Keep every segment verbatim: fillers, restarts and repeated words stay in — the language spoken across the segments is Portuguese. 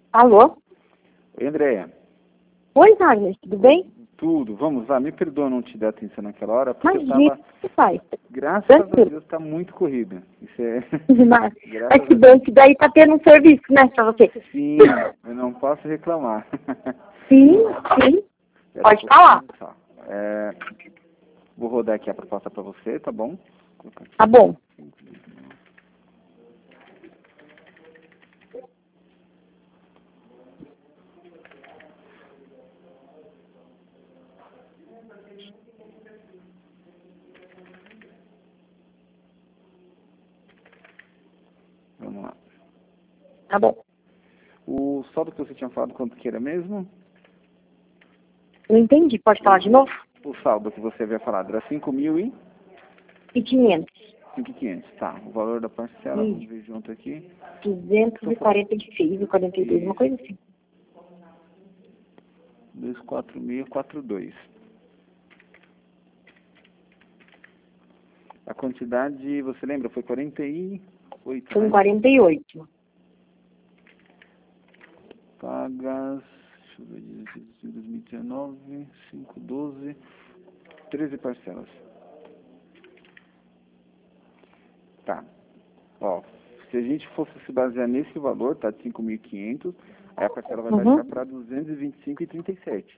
Alô? Oi, Andréia. Oi, Wagner, tudo bem? Tudo, vamos lá. Me perdoa não te dar atenção naquela hora, porque Imagina, eu tava, o que faz? graças Tranquilo. a Deus, tá muito corrida. Isso é... Mas, graças mas que a bom que daí tá tendo um serviço, né, pra você. Sim, eu não posso reclamar. Sim, sim. Espera Pode um falar. pouquinho só. É, vou rodar aqui a proposta para você, tá bom? Vou colocar aqui. Tá bom. Vamos lá. Tá bom. O saldo que você tinha falado, quanto que era mesmo? Não entendi. Pode falar de novo? O saldo que você havia falado era cinco mil e E quinhentos. cinco mil e quinhentos. Tá, o valor da parcela, Isso. vamos ver junto aqui. duzentos e quarenta e seis e quarenta e dois, uma coisa assim. dois quatro seis quatro dois. A quantidade, você lembra, foi quarenta e oito, São né? quarenta e oito. Pagas, deixa eu ver, dois mil e dezenove, cinco, doze, treze parcelas. Tá. Ó, se a gente fosse se basear nesse valor, tá, de cinco mil e quinhentos, aí a parcela vai Uhum. baixar para duzentos e vinte e cinco e trinta e sete.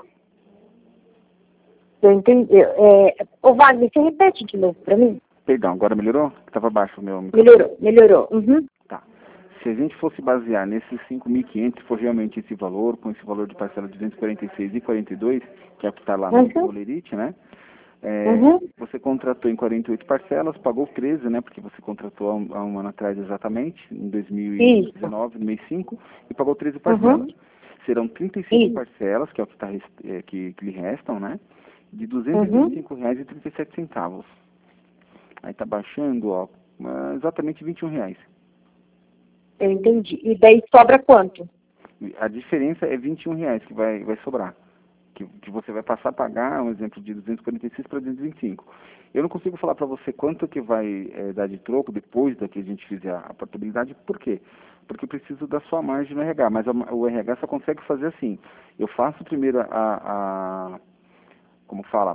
Eu entendi. É, ô, Wagner, você repete de novo pra mim? Perdão, agora melhorou? Estava baixo o meu microfone. Melhorou, melhorou. Uhum. Tá. Se a gente fosse basear nesses cinco mil e quinhentos, se for realmente esse valor, com esse valor de parcela de duzentos e quarenta e seis e quarenta e dois, que é o que está lá no Uhum. Bolerite, né? É, Uhum. você contratou em quarenta e oito parcelas, pagou treze, né? Porque você contratou há um, há um ano atrás exatamente, em dois mil e dezenove, no mês cinco, e pagou treze parcelas. Uhum. Serão trinta e cinco Isso. parcelas, que é o que, tá, res- é, que, que lhe restam, né? De duzentos e vinte e Uhum. cinco reais e trinta e sete centavos. Aí tá baixando, ó, ah, exatamente vinte e um reais. Eu entendi. E daí sobra quanto? A diferença é vinte e um reais que vai, vai sobrar. Que, que você vai passar a pagar, um exemplo, de duzentos e quarenta e seis para duzentos e vinte e cinco. Eu não consigo falar para você quanto que vai é, dar de troco depois da que a gente fizer a portabilidade. Por quê? Porque eu preciso da sua margem no R H. Mas a, o R H só consegue fazer assim. Eu faço primeiro a, a como fala?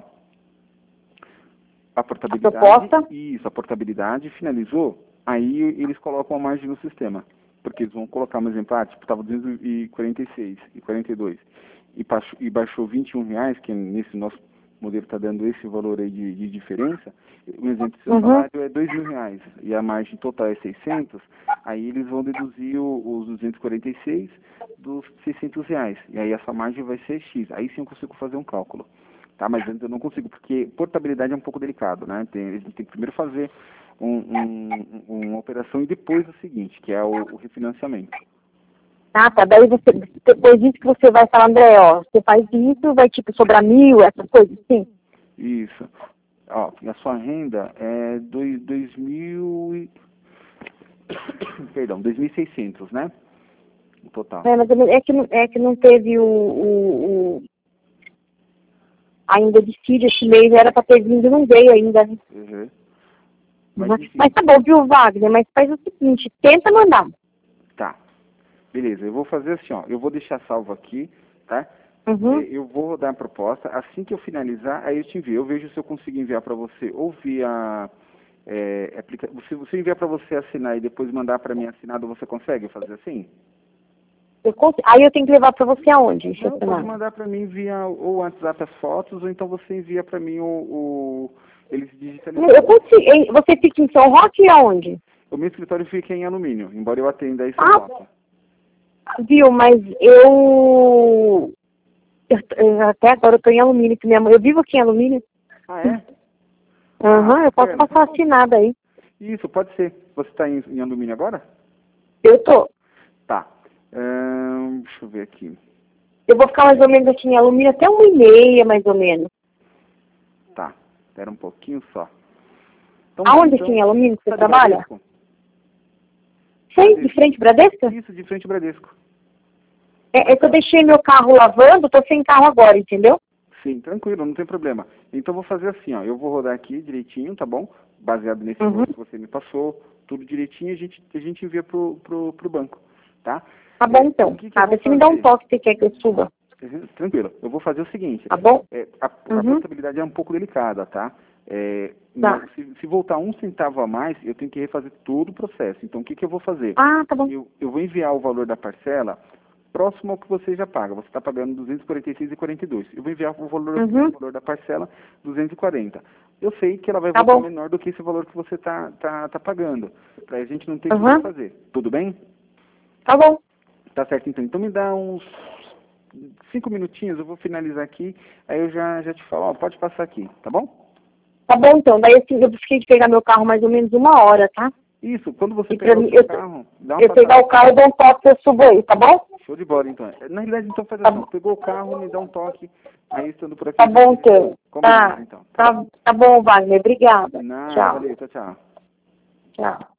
A portabilidade. A proposta? Isso, a portabilidade. Finalizou, aí eles colocam a margem no sistema. Porque eles vão colocar um exemplo, ah, tipo, estava duzentos e quarenta e seis e quarenta e dois. E baixou, e baixou vinte e um reais, que nesse nosso modelo está dando esse valor aí de, de diferença. Um exemplo, seu Uhum. salário é dois mil reais e a margem total é seiscentos, aí eles vão deduzir o, os duzentos e quarenta e seis dos seiscentos reais. E aí essa margem vai ser X. Aí sim eu consigo fazer um cálculo. Tá, mas antes eu não consigo, porque portabilidade é um pouco delicado, né? Tem, a gente tem que primeiro fazer um, um, uma operação e depois o seguinte, que é o, o refinanciamento. Ah, tá. Daí você, depois disso que você vai falar, André, ó, você faz isso, vai tipo sobrar mil, essas coisas, sim. Isso. Ó, e a sua renda é dois, dois mil e... Perdão, dois mil e seiscentos, né? O total. É, mas é que, não- é que não teve o, o, o ainda decide esse mês, era pra ter vindo, não veio ainda. Né? Uhum. Mas, Mas enfim, mas tá bom, viu, Wagner? Mas faz o seguinte, tenta mandar. tá. Beleza, eu vou fazer assim, ó. Eu vou deixar salvo aqui, tá? Uhum. É, eu vou rodar a proposta. Assim que eu finalizar, aí eu te envio. Eu vejo se eu consigo enviar para você ou via é, aplica... Se você enviar para você assinar e depois mandar para mim assinado, você consegue fazer assim? Eu cons- Aí eu tenho que levar pra você aonde? Deixa eu Não, pode assinar. mandar para mim via o WhatsApp as fotos, ou então você envia para mim o, o... eles digitalizando. Eu consigo. Hein, você fica em São Roque e aonde? O meu escritório fica em alumínio, embora eu atenda aí São Ah, Roque. viu, mas eu... eu- eu- Até agora eu tô em alumínio, que minha mãe... Eu vivo aqui em alumínio. Ah, é? Aham, Ah, eu posso bacana. passar assinada aí. Isso, pode ser. Você está em, em alumínio agora? Eu tô. Tá. Ahn, deixa eu ver aqui. Eu vou ficar mais ou menos aqui em alumínio até uma e meia, mais ou menos. Tá. Espera um pouquinho só. Então, Aonde então, aqui em alumínio que você tá de trabalha? Bradesco? Sei, de frente Bradesco? Isso, de frente ao Bradesco. É, é que eu deixei meu carro lavando, tô sem carro agora, entendeu? Sim, tranquilo, não tem problema. Então, vou fazer assim, ó. Eu vou rodar aqui direitinho, tá bom? Baseado nesse Uhum. valor que você me passou, tudo direitinho, a gente, a gente envia pro, pro, pro banco, tá? Tá bom, então. O que que Tá, eu vou você me dá um fazer? toque se quer que eu suba. Uhum, tranquilo. Eu vou fazer o seguinte. Tá bom? É, a, a Uhum. portabilidade é um pouco delicada, tá? É, Tá. mas se, se voltar um centavo a mais, eu tenho que refazer todo o processo. Então, o que, que eu vou fazer? Ah, tá bom. Eu, eu vou enviar o valor da parcela próximo ao que você já paga. Você está pagando duzentos e quarenta e seis reais e quarenta e dois centavos. Eu vou enviar o valor, Uhum. o valor da parcela duzentos e quarenta. Eu sei que ela vai Tá voltar bom. menor do que esse valor que você está tá, tá pagando. Para a gente não ter o Uhum. que fazer. Tudo bem? Tá bom. Tá certo, então. Então me dá uns cinco minutinhos, eu vou finalizar aqui, aí eu já, já te falo, ó, pode passar aqui, tá bom? Tá bom, então. Daí assim, eu fiquei de pegar meu carro mais ou menos uma hora, tá? Isso, quando você E pra pegar o mim, seu eu, carro, dá uma eu pegar passada. o carro, eu dou um toque e eu subo aí, tá bom? Show de bola, então. Na realidade, então faz Tá, assim, ó, pegou o carro, me dá um toque, aí estando por aqui, tá a bom, gente então. combinado, Tá, então, tá bom? tá, tá bom, Wagner. Obrigada. De nada, Tchau. valeu, tchau, tchau. Tchau.